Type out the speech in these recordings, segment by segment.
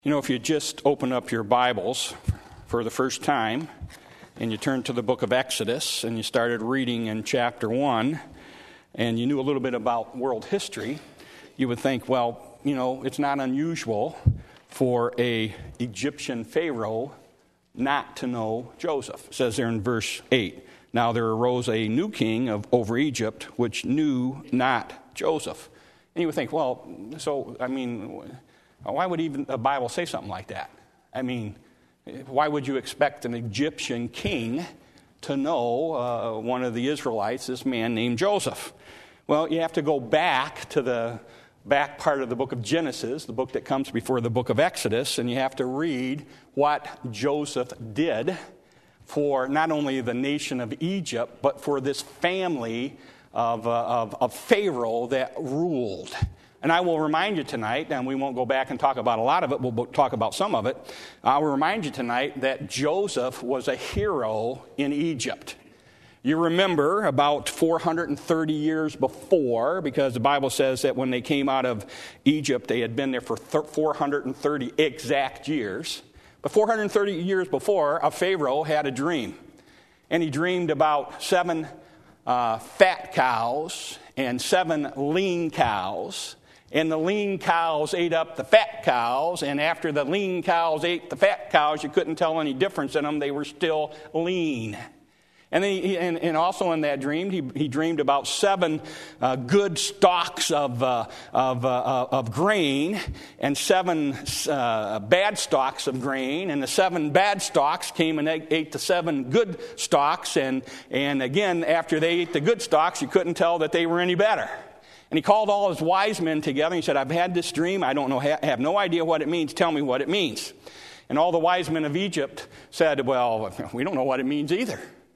You know, if you just open up your Bibles for the first time and you turn to the book of Exodus and you started reading in chapter 1 and you knew a little bit about world history, you would think, well, you know, it's not unusual for a Egyptian Pharaoh not to know Joseph. It says there in verse 8, now there arose a new king over Egypt which knew not Joseph. And you would think, well, so, I mean, why would even the Bible say something like that? I mean, why would you expect an Egyptian king to know one of the Israelites, this man named Joseph? Well, you have to go back to the back part of the book of Genesis, the book that comes before the book of Exodus, and you have to read what Joseph did for not only the nation of Egypt, but for this family of Pharaoh that ruled. And I will remind you tonight, and we won't go back and talk about a lot of it, we'll talk about some of it. I will remind you tonight that Joseph was a hero in Egypt. You remember about 430 years before, because the Bible says that when they came out of Egypt, they had been there for 430 exact years. But 430 years before, a Pharaoh had a dream. And he dreamed about 7 fat cows and 7 lean cows. And the lean cows ate up the fat cows, and after the lean cows ate the fat cows, you couldn't tell any difference in them. They were still lean. And then and also in that dream, he dreamed about 7 good stalks of grain and 7 bad stalks of grain. And the 7 bad stalks came and ate the 7 good stalks. And again, after they ate the good stalks, you couldn't tell that they were any better. And he called all his wise men together. And he said, I've had this dream. I don't know, have no idea what it means. Tell me what it means. And all the wise men of Egypt said, well, we don't know what it means either.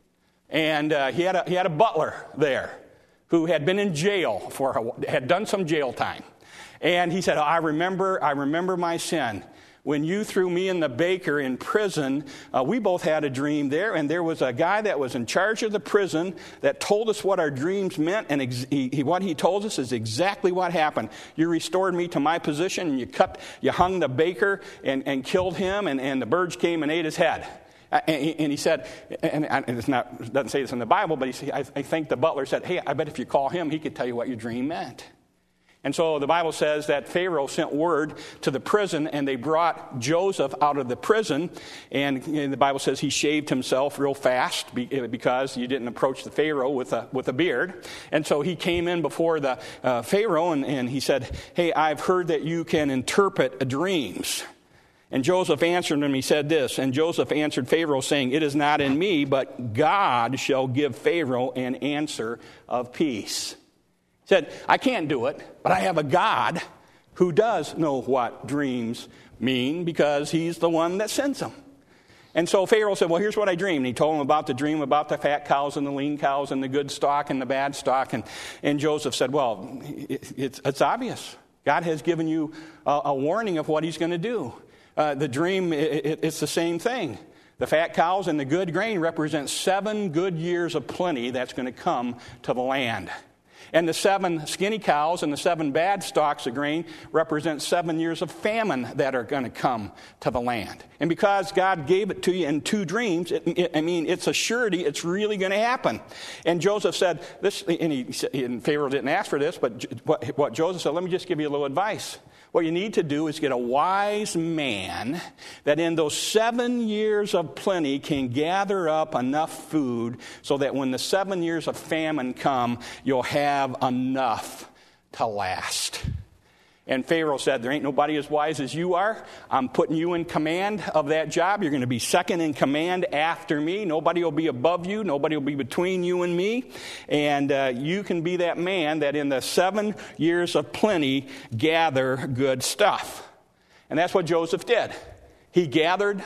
And he had a butler there who had been in jail had done some jail time. And he said, I remember my sin. When you threw me and the baker in prison, we both had a dream there, and there was a guy that was in charge of the prison that told us what our dreams meant, and what he told us is exactly what happened. You restored me to my position, and you hung the baker and killed him, and the birds came and ate his head. And he said, and it doesn't say this in the Bible, but I think the butler said, hey, I bet if you call him, he could tell you what your dream meant. And so the Bible says that Pharaoh sent word to the prison, and they brought Joseph out of the prison. And the Bible says he shaved himself real fast because you didn't approach the Pharaoh with a beard. And so he came in before the Pharaoh, and he said, hey, I've heard that you can interpret dreams. And Joseph answered him, he said this, and Joseph answered Pharaoh, saying, it is not in me, but God shall give Pharaoh an answer of peace. He said, I can't do it, but I have a God who does know what dreams mean because he's the one that sends them. And so Pharaoh said, well, here's what I dreamed. And he told him about the dream about the fat cows and the lean cows and the good stock and the bad stock. And Joseph said, well, it's obvious. God has given you a warning of what he's going to do. The dream, it's the same thing. The fat cows and the good grain represent 7 good years of plenty that's going to come to the land. And the 7 skinny cows and the 7 bad stalks of grain represent 7 years of famine that are going to come to the land. And because God gave it to you in 2 dreams, it's a surety it's really going to happen. And Joseph said this, and Pharaoh didn't ask for this, but what Joseph said, let me just give you a little advice. What you need to do is get a wise man that in those 7 years of plenty can gather up enough food so that when the 7 years of famine come, you'll have enough to last. And Pharaoh said, there ain't nobody as wise as you are. I'm putting you in command of that job. You're going to be second in command after me. Nobody will be above you. Nobody will be between you and me. And you can be that man that in the 7 years of plenty gather good stuff. And that's what Joseph did. He gathered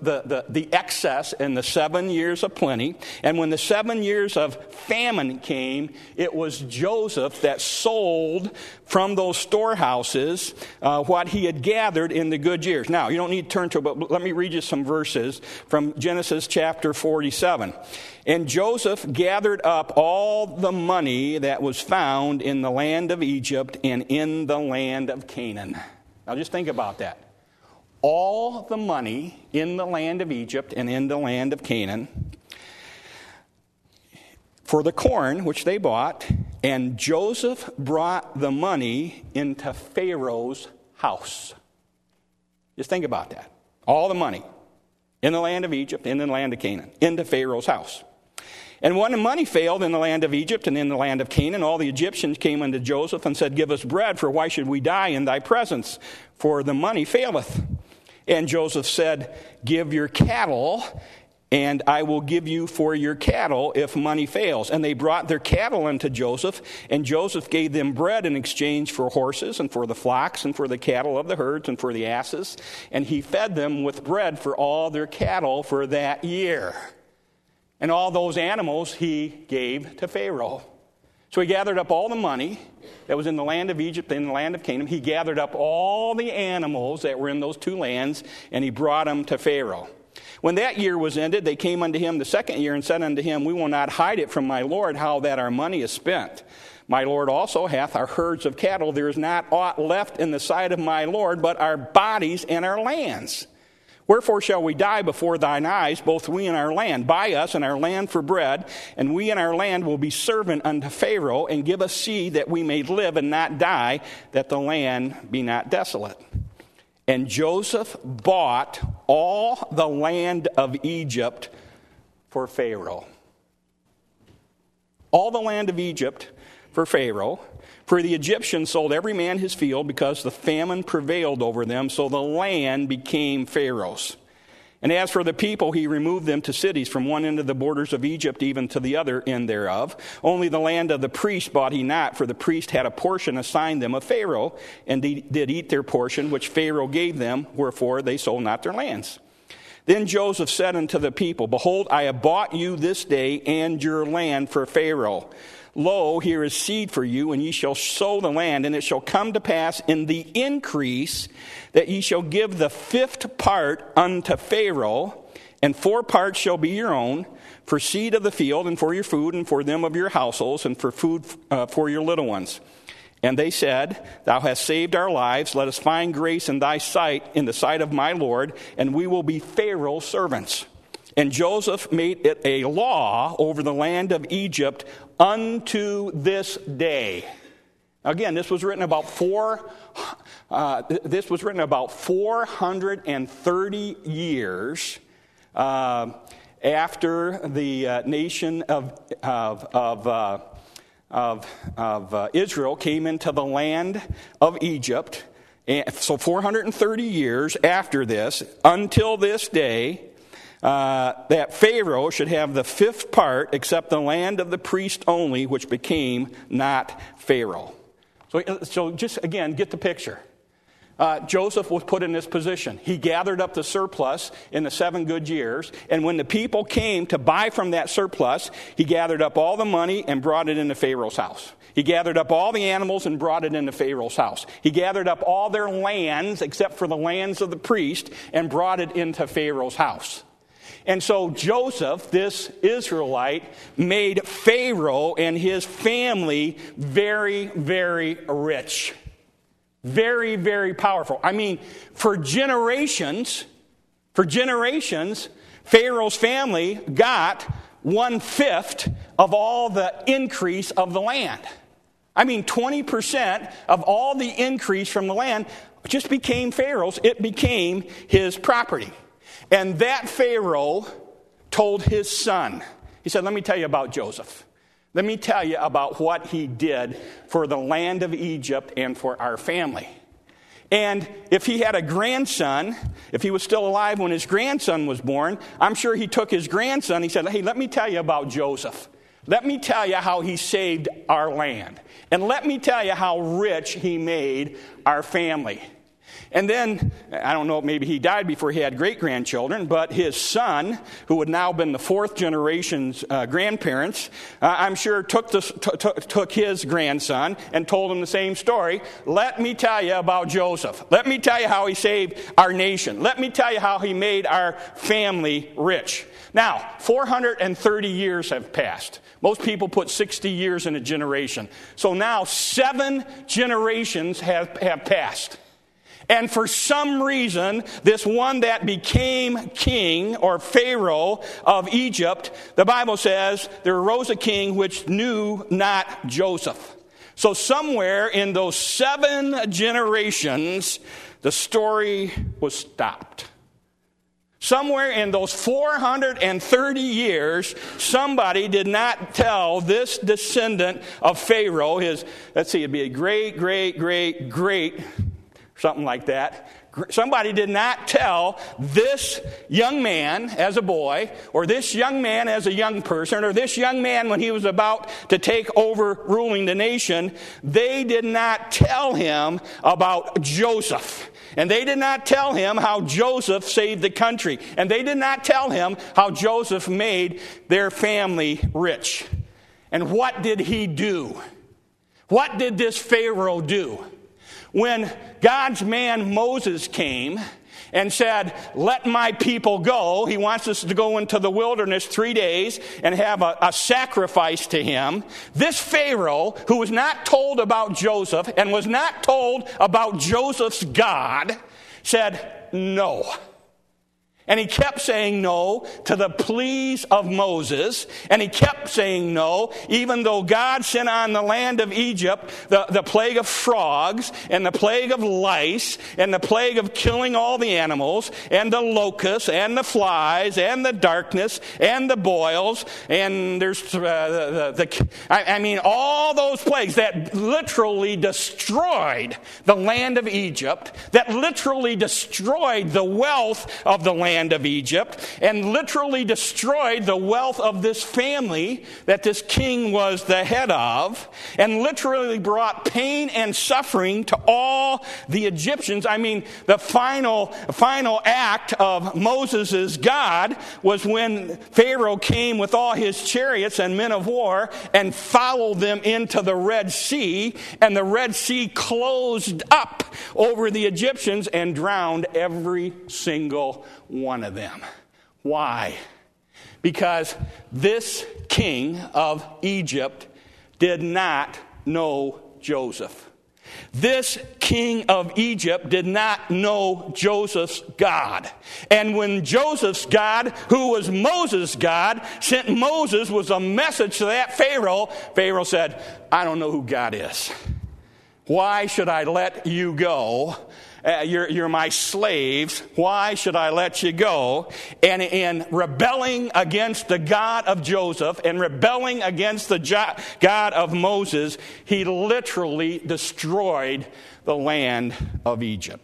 the excess in the 7 years of plenty. And when the 7 years of famine came, it was Joseph that sold from those storehouses what he had gathered in the good years. Now, you don't need to turn to it, but let me read you some verses from Genesis chapter 47. And Joseph gathered up all the money that was found in the land of Egypt and in the land of Canaan. Now, just think about that. all the money in the land of Egypt and in the land of Canaan for the corn which they bought, and Joseph brought the money into Pharaoh's house. Just think about that. All the money in the land of Egypt and in the land of Canaan, into Pharaoh's house. And when the money failed in the land of Egypt and in the land of Canaan, all the Egyptians came unto Joseph and said, Give us bread, for why should we die in thy presence? For the money faileth. And Joseph said, Give your cattle, and I will give you for your cattle if money fails. And they brought their cattle unto Joseph, and Joseph gave them bread in exchange for horses and for the flocks and for the cattle of the herds and for the asses. And he fed them with bread for all their cattle for that year. And all those animals he gave to Pharaoh. So he gathered up all the money that was in the land of Egypt and in the land of Canaan. He gathered up all the animals that were in those two lands, and he brought them to Pharaoh. When that year was ended, they came unto him the second year and said unto him, We will not hide it from my Lord how that our money is spent. My Lord also hath our herds of cattle. There is not aught left in the sight of my Lord but our bodies and our lands. Wherefore shall we die before thine eyes, both we and our land? Buy us and our land for bread, and we and our land will be servant unto Pharaoh, and give us seed that we may live and not die, that the land be not desolate. And Joseph bought all the land of Egypt for Pharaoh. All the land of Egypt for Pharaoh. For the Egyptians sold every man his field, because the famine prevailed over them, so the land became Pharaoh's. And as for the people, he removed them to cities, from one end of the borders of Egypt even to the other end thereof. Only the land of the priest bought he not, for the priest had a portion assigned them of Pharaoh, and they did eat their portion, which Pharaoh gave them, wherefore they sold not their lands. Then Joseph said unto the people, Behold, I have bought you this day and your land for Pharaoh. Lo, here is seed for you, and ye shall sow the land, and it shall come to pass in the increase that ye shall give the 5th part unto Pharaoh, and 4 parts shall be your own, for seed of the field, and for your food, and for them of your households, and for food for your little ones. And they said, Thou hast saved our lives. Let us find grace in thy sight, in the sight of my Lord, and we will be Pharaoh's servants. And Joseph made it a law over the land of Egypt unto this day. Again, this was written about 430 years after the nation of Israel came into the land of Egypt. And so 430 years after this, until this day, that Pharaoh should have the 5th part, except the land of the priest only, which became not Pharaoh. So just, again, get the picture. Joseph was put in this position. He gathered up the surplus in the 7 good years, and when the people came to buy from that surplus, he gathered up all the money and brought it into Pharaoh's house. He gathered up all the animals and brought it into Pharaoh's house. He gathered up all their lands, except for the lands of the priest, and brought it into Pharaoh's house. And so Joseph, this Israelite, made Pharaoh and his family very, very rich. Very, very powerful. I mean, for generations, Pharaoh's family got 1/5 of all the increase of the land. I mean, 20% of all the increase from the land just became Pharaoh's. It became his property. And that Pharaoh told his son, he said, Let me tell you about Joseph. Let me tell you about what he did for the land of Egypt and for our family. And if he had a grandson, if he was still alive when his grandson was born, I'm sure he took his grandson. He said, Hey, let me tell you about Joseph. Let me tell you how he saved our land. And let me tell you how rich he made our family. And then, I don't know, maybe he died before he had great-grandchildren, but his son, who had now been the 4th generation's grandparents, I'm sure took his grandson and told him the same story. Let me tell you about Joseph. Let me tell you how he saved our nation. Let me tell you how he made our family rich. Now, 430 years have passed. Most people put 60 years in a generation. So now 7 generations have passed. And for some reason, this one that became king or Pharaoh of Egypt, the Bible says there arose a king which knew not Joseph. So somewhere in those 7 generations, the story was stopped. Somewhere in those 430 years, somebody did not tell this descendant of Pharaoh, it'd be a great, something like that. Somebody did not tell this young man as a boy, or this young man as a young person, or this young man when he was about to take over ruling the nation. They did not tell him about Joseph. And they did not tell him how Joseph saved the country. And they did not tell him how Joseph made their family rich. And what did he do? What did this Pharaoh do? When God's man Moses came and said, let my people go, he wants us to go into the wilderness 3 days and have a sacrifice to him. This Pharaoh, who was not told about Joseph and was not told about Joseph's God, said no. And he kept saying no to the pleas of Moses. And he kept saying no, even though God sent on the land of Egypt the plague of frogs, and the plague of lice, and the plague of killing all the animals, and the locusts, and the flies, and the darkness, and the boils, and there's all those plagues that literally destroyed the land of Egypt, that literally destroyed the wealth of the land of Egypt, and literally destroyed the wealth of this family that this king was the head of, and literally brought pain and suffering to all the Egyptians. The final act of Moses' God was when Pharaoh came with all his chariots and men of war and followed them into the Red Sea, and the Red Sea closed up over the Egyptians and drowned every single one of them. Why? Because this king of Egypt did not know Joseph. This king of Egypt did not know Joseph's God. And when Joseph's God, who was Moses' God, sent Moses with a message to that Pharaoh, Pharaoh said, I don't know who God is. Why should I let you go? You're my slaves. Why should I let you go? And in rebelling against the God of Joseph and rebelling against the God of Moses, he literally destroyed the land of Egypt.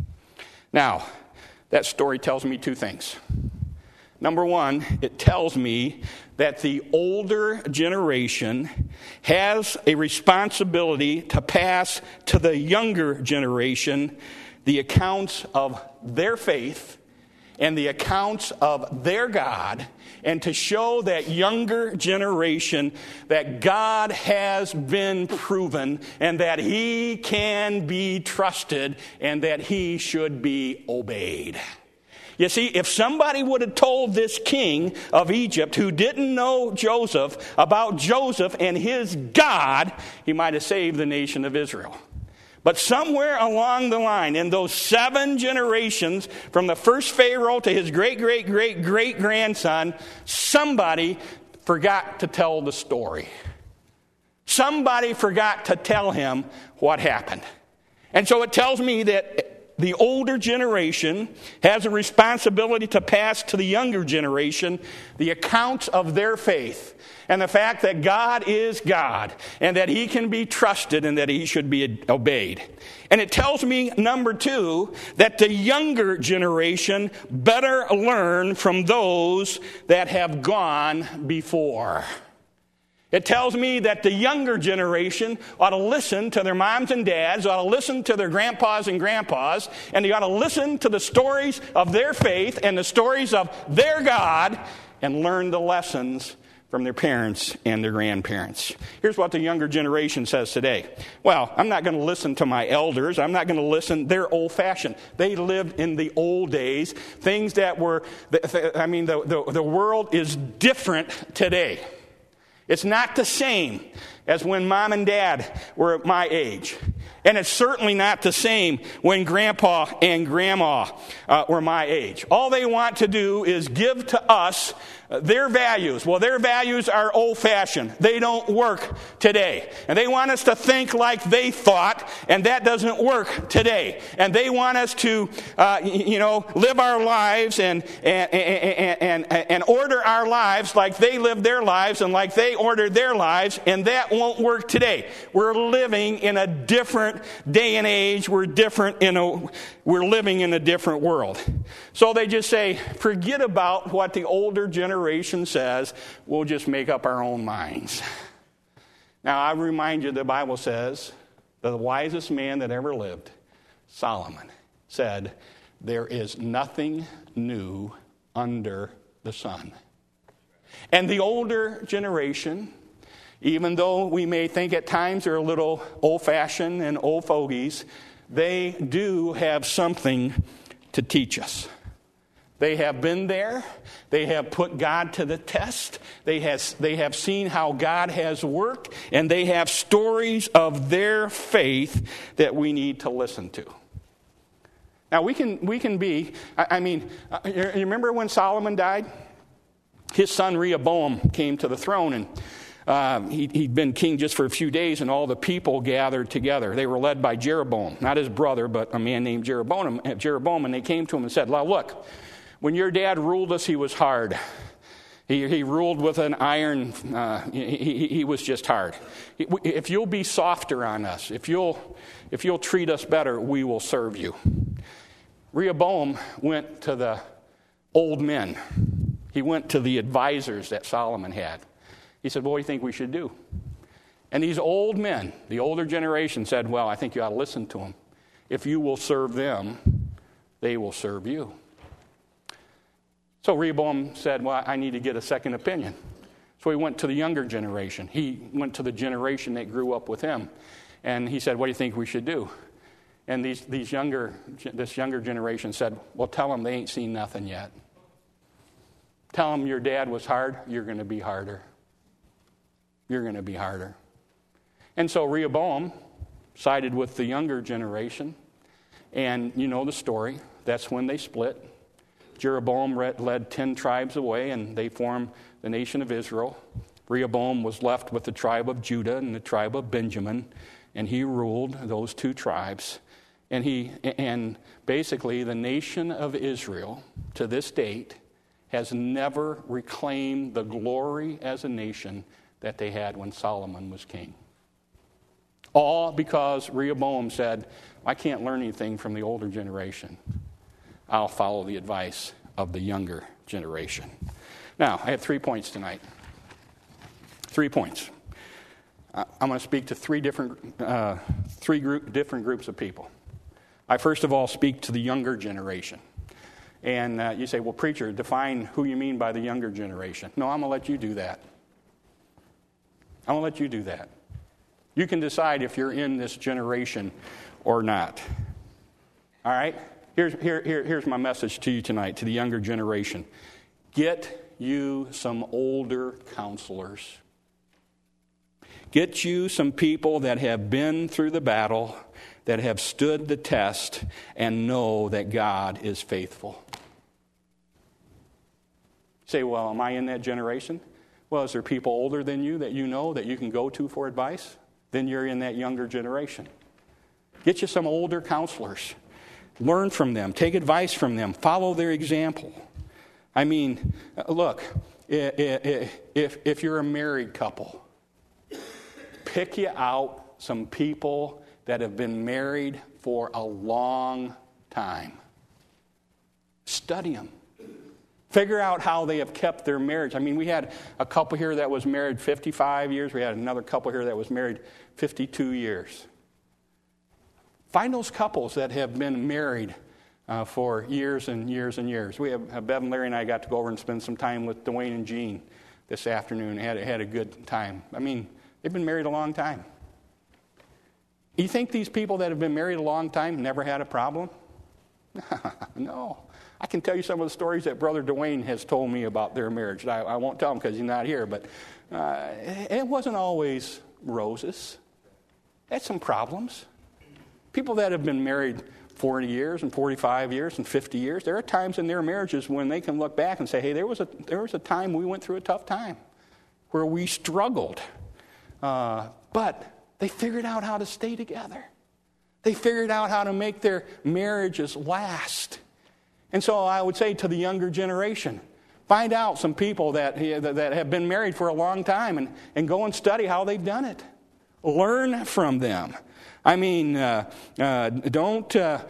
Now, that story tells me 2 things. Number one, it tells me that the older generation has a responsibility to pass to the younger generation the accounts of their faith and the accounts of their God, and to show that younger generation that God has been proven and that he can be trusted and that he should be obeyed. You see, if somebody would have told this king of Egypt who didn't know Joseph about Joseph and his God, he might have saved the nation of Israel. But somewhere along the line, in those 7 generations, from the first Pharaoh to his great-great-great-great-grandson, somebody forgot to tell the story. Somebody forgot to tell him what happened. And so it tells me that the older generation has a responsibility to pass to the younger generation the accounts of their faith and the fact that God is God and that he can be trusted and that he should be obeyed. And it tells me, number 2, that the younger generation better learn from those that have gone before. It tells me that the younger generation ought to listen to their moms and dads, ought to listen to their grandpas and grandpas, and they ought to listen to the stories of their faith and the stories of their God and learn the lessons from their parents and their grandparents. Here's what the younger generation says today. Well, I'm not going to listen to my elders. I'm not going to listen. They're old-fashioned. They lived in the old days. Things that were, the world is different today. It's not the same. as when mom and dad were my age. And it's certainly not the same when grandpa and grandma were my age. All they want to do is give to us their values. Well, their values are old-fashioned. They don't work today. And they want us to think like they thought, and that doesn't work today. And they want us to, live our lives and order our lives like they lived their lives and like they ordered their lives, and that won't work today. We're living in a different day and age. We're living in a different world. So they just say, forget about what the older generation says. We'll just make up our own minds. Now, I remind you, the Bible says, the wisest man that ever lived, Solomon, said, there is nothing new under the sun. And the older generation, even though we may think at times they're a little old-fashioned and old fogies, they do have something to teach us. They have been there. They have put God to the test. They have seen how God has worked, and they have stories of their faith that we need to listen to. Now, we can be, you remember when Solomon died? His son Rehoboam came to the throne, and he'd been king just for a few days, and all the people gathered together. They were led by Jeroboam, not his brother, but a man named Jeroboam, and they came to him and said, look, when your dad ruled us, he was hard. He ruled with an iron, he was just hard. If you'll be softer on us, if you'll treat us better, we will serve you. Rehoboam went to the old men. He went to the advisors that Solomon had. He said, what do you think we should do? And these old men, the older generation, said, well, I think you ought to listen to them. If you will serve them, they will serve you. So Rehoboam said, well, I need to get a second opinion. So he went to the younger generation. He went to the generation that grew up with him. And he said, what do you think we should do? And this younger generation said, well, tell them they ain't seen nothing yet. Tell them your dad was hard, you're going to be harder. You're going to be harder. And so Rehoboam sided with the younger generation. And you know the story. That's when they split. Jeroboam led 10 tribes away, and they formed the nation of Israel. Rehoboam was left with the tribe of Judah and the tribe of Benjamin, and he ruled those two tribes. And basically the nation of Israel, to this date, has never reclaimed the glory as a nation that they had when Solomon was king. All because Rehoboam said, I can't learn anything from the older generation. I'll follow the advice of the younger generation. Now, I have 3 points tonight. 3 points. I'm going to speak to three different groups of people. I first of all speak to the younger generation. And you say, well, preacher, define who you mean by the younger generation. No, I'm going to let you do that. I'm going to let you do that. You can decide if you're in this generation or not. All right? Here's my message to you tonight, to the younger generation. Get you some older counselors. Get you some people that have been through the battle, that have stood the test, and know that God is faithful. Say, well, am I in that generation? Well, is there people older than you that you know that you can go to for advice? Then you're in that younger generation. Get you some older counselors. Learn from them. Take advice from them. Follow their example. I mean, look, if you're a married couple, pick you out some people that have been married for a long time. Study them. Figure out how they have kept their marriage. I mean, we had a couple here that was married 55 years. We had another couple here that was married 52 years. Find those couples that have been married for years and years and years. We have Bev and Larry and I got to go over and spend some time with Dwayne and Jean this afternoon. Had a good time. I mean, they've been married a long time. You think these people that have been married a long time never had a problem? No. I can tell you some of the stories that Brother Dwayne has told me about their marriage. I won't tell him because he's not here, but it wasn't always roses. They had some problems. People that have been married 40 years and 45 years and 50 years, there are times in their marriages when they can look back and say, hey, there was a time we went through a tough time where we struggled. But they figured out how to stay together. They figured out how to make their marriages last. And so I would say to the younger generation, find out some people that have been married for a long time and go and study how they've done it. Learn from them. I mean, don't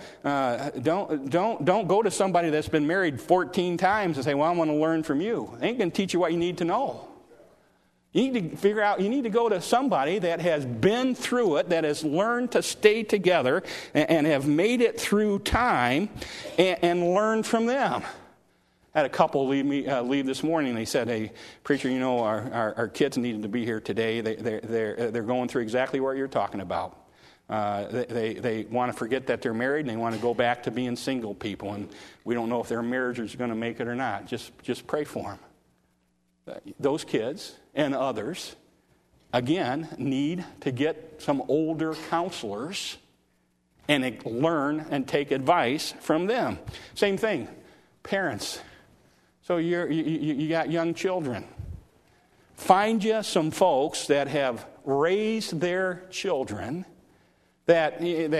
go to somebody that's been married 14 times and say, well, I want to learn from you. They ain't going to teach you what you need to know. You need to go to somebody that has been through it, that has learned to stay together and have made it through time and learn from them. I had a couple leave this morning. They said, hey, preacher, our kids needed to be here today. They're going through exactly what you're talking about. They want to forget that they're married, and they want to go back to being single people. And we don't know if their marriage is going to make it or not. Just pray for them. Those kids and others, again, need to get some older counselors and learn and take advice from them. Same thing, parents. So you got young children. Find you some folks that have raised their children that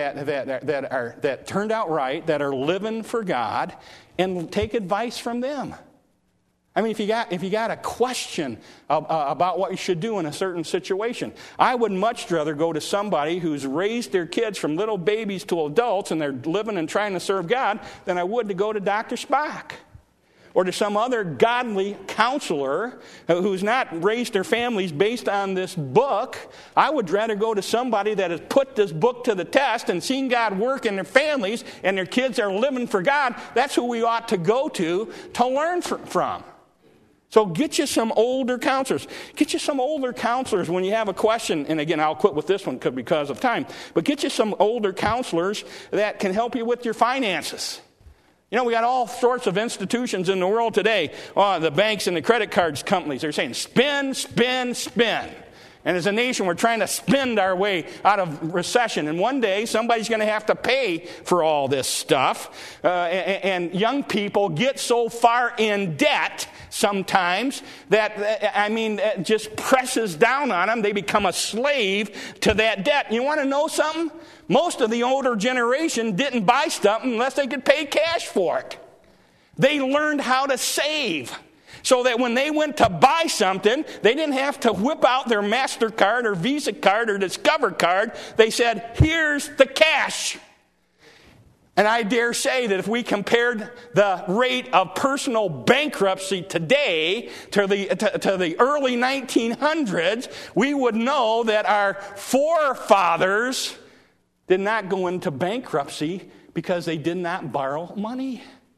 turned out right, that are living for God, and take advice from them. I mean, if you got a question about what you should do in a certain situation, I would much rather go to somebody who's raised their kids from little babies to adults and they're living and trying to serve God than I would to go to Dr. Spock or to some other godly counselor who's not raised their families based on this book. I would rather go to somebody that has put this book to the test and seen God work in their families and their kids are living for God. That's who we ought to go to learn from. So get you some older counselors. Get you some older counselors when you have a question. And again, I'll quit with this one because of time. But get you some older counselors that can help you with your finances. We got all sorts of institutions in the world today. The banks and the credit cards companies, they're saying spend, spend, spend. And as a nation, we're trying to spend our way out of recession. And one day, somebody's going to have to pay for all this stuff. And young people get so far in debt sometimes that, it just presses down on them. They become a slave to that debt. You want to know something? Most of the older generation didn't buy stuff unless they could pay cash for it. They learned how to save. So that when they went to buy something, they didn't have to whip out their MasterCard or Visa card or Discover card. They said, here's the cash. And I dare say that if we compared the rate of personal bankruptcy today to the early 1900s, we would know that our forefathers did not go into bankruptcy because they did not borrow money.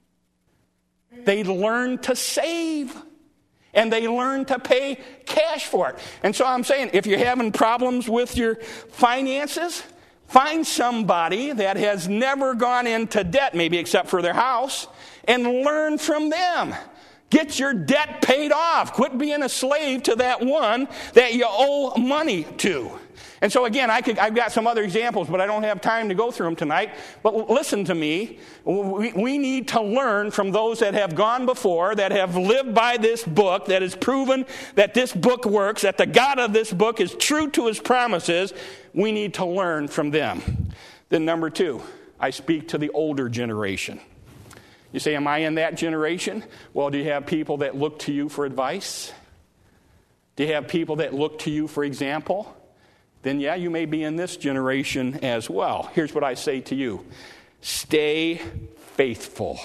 They learned to save, and they learned to pay cash for it. And so I'm saying, if you're having problems with your finances, find somebody that has never gone into debt, maybe except for their house, and learn from them. Get your debt paid off. Quit being a slave to that one that you owe money to. And so again, I've got some other examples, but I don't have time to go through them tonight. But listen to me. We need to learn from those that have gone before, that have lived by this book, that has proven that this book works, that the God of this book is true to his promises. We need to learn from them. Then number 2, I speak to the older generation. You say, am I in that generation? Well, do you have people that look to you for advice? Do you have people that look to you for example? Then yeah, you may be in this generation as well. Here's what I say to you. Stay faithful.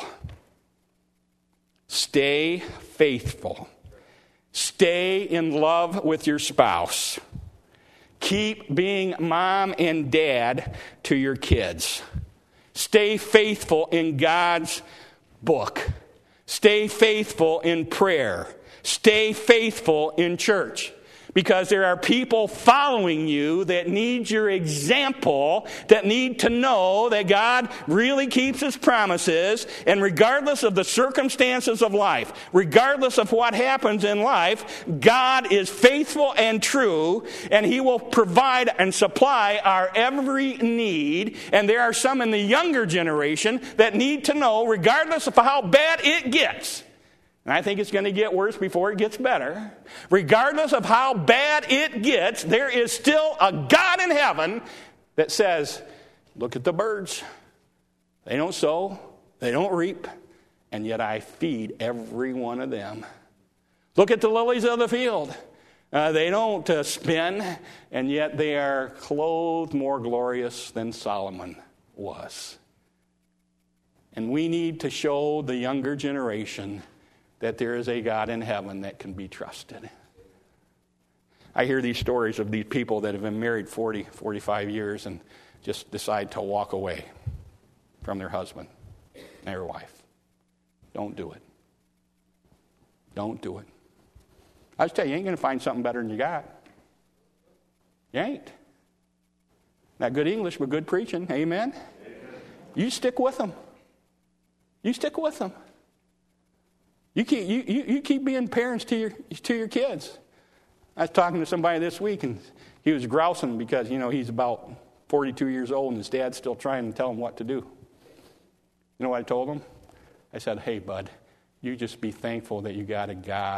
Stay faithful. Stay in love with your spouse. Keep being mom and dad to your kids. Stay faithful in God's book. Stay faithful in prayer. Stay faithful in church. Because there are people following you that need your example, that need to know that God really keeps His promises, and regardless of the circumstances of life, regardless of what happens in life, God is faithful and true, and He will provide and supply our every need. And there are some in the younger generation that need to know, regardless of how bad it gets, and I think it's going to get worse before it gets better. Regardless of how bad it gets, there is still a God in heaven that says, look at the birds. They don't sow, they don't reap, and yet I feed every one of them. Look at the lilies of the field. They don't spin, and yet they are clothed more glorious than Solomon was. And we need to show the younger generation that there is a God in heaven that can be trusted. I hear these stories of these people that have been married 40, 45 years and just decide to walk away from their husband and their wife. Don't do it. Don't do it. I just tell you ain't going to find something better than you got. You ain't. Not good English, but good preaching. Amen? You stick with them. You stick with them. You keep being parents to your kids. I was talking to somebody this week, and he was grousing because, he's about 42 years old, and his dad's still trying to tell him what to do. You know what I told him? I said, hey, bud, you just be thankful that you got a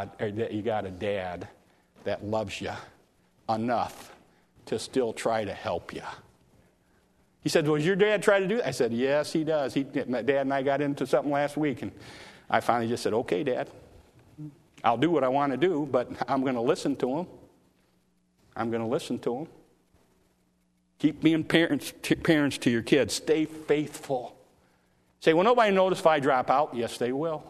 dad that loves you enough to still try to help you. He said, well, does your dad try to do that? I said, yes, he does. My dad and I got into something last week, and I finally just said, okay, Dad, I'll do what I want to do, but I'm going to listen to him. I'm going to listen to him. Keep being parents to your kids. Stay faithful. Say, well, nobody knows if I drop out. Yes, they will.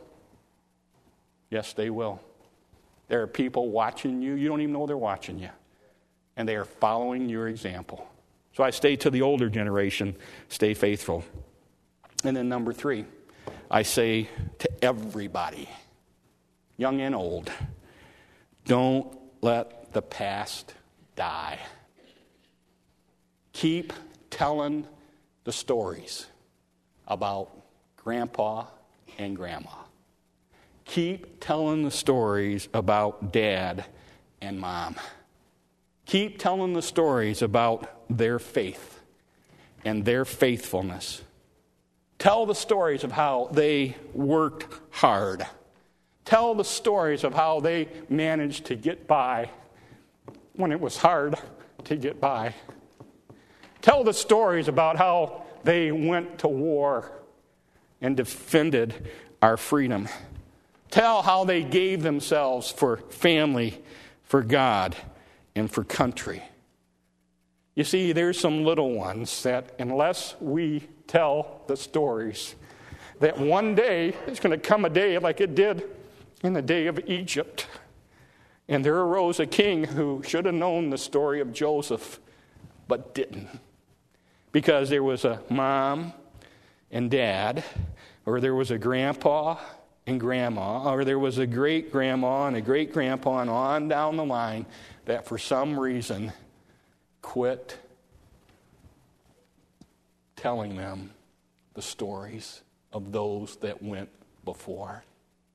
Yes, they will. There are people watching you. You don't even know they're watching you. And they are following your example. So I say to the older generation, stay faithful. And then number 3, I say to everybody, young and old, don't let the past die. Keep telling the stories about Grandpa and Grandma. Keep telling the stories about Dad and Mom. Keep telling the stories about their faith and their faithfulness. Tell the stories of how they worked hard. Tell the stories of how they managed to get by when it was hard to get by. Tell the stories about how they went to war and defended our freedom. Tell how they gave themselves for family, for God, and for country. You see, there's some little ones that unless we tell the stories, that one day there's going to come a day like it did in the day of Egypt. And there arose a king who should have known the story of Joseph, but didn't. Because there was a mom and dad, or there was a grandpa and grandma, or there was a great-grandma and a great-grandpa, and on down the line, that for some reason quit telling them the stories of those that went before.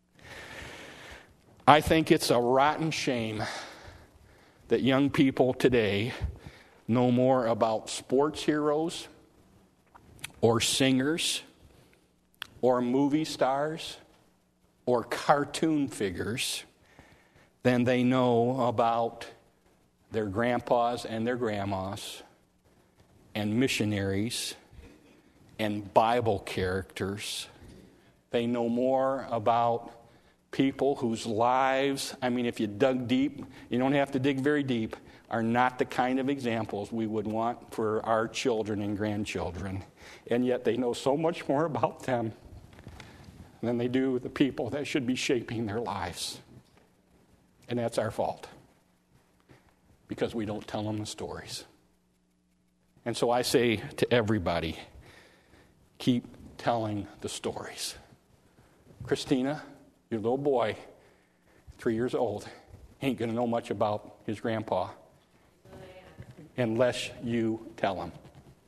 I think it's a rotten shame that young people today know more about sports heroes or singers or movie stars or cartoon figures than they know about their grandpas and their grandmas and missionaries and Bible characters. They know more about people whose lives, if you dug deep, you don't have to dig very deep, are not the kind of examples we would want for our children and grandchildren. And yet they know so much more about them than they do the people that should be shaping their lives. And that's our fault, because we don't tell them the stories. And so I say to everybody, keep telling the stories. Christina, your little boy, 3 years old, ain't going to know much about his grandpa unless you tell him.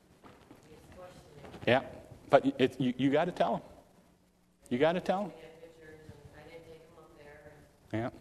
Yeah, but you got to tell him. You got to tell him. Yeah.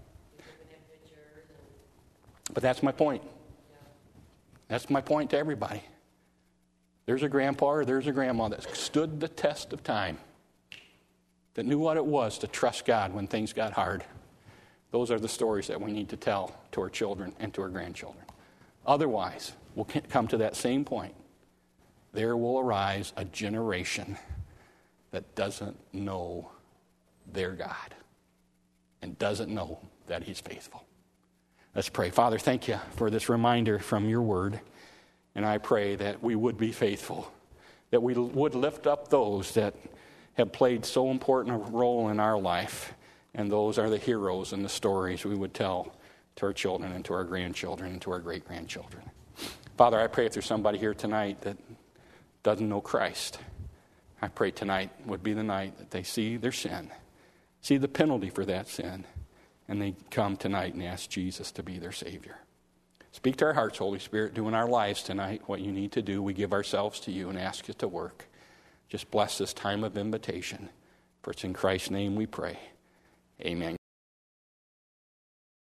But that's my point. That's my point to everybody. There's a grandpa or there's a grandma that stood the test of time, that knew what it was to trust God when things got hard. Those are the stories that we need to tell to our children and to our grandchildren. Otherwise, we'll come to that same point. There will arise a generation that doesn't know their God and doesn't know that he's faithful. Let's pray. Father, thank you for this reminder from your word. And I pray that we would be faithful, that we would lift up those that have played so important a role in our life. And those are the heroes and the stories we would tell to our children and to our grandchildren and to our great-grandchildren. Father, I pray if there's somebody here tonight that doesn't know Christ, I pray tonight would be the night that they see their sin, see the penalty for that sin, and they come tonight and ask Jesus to be their Savior. Speak to our hearts, Holy Spirit. Do in our lives tonight what you need to do. We give ourselves to you and ask you to work. Just bless this time of invitation. For it's in Christ's name we pray. Amen.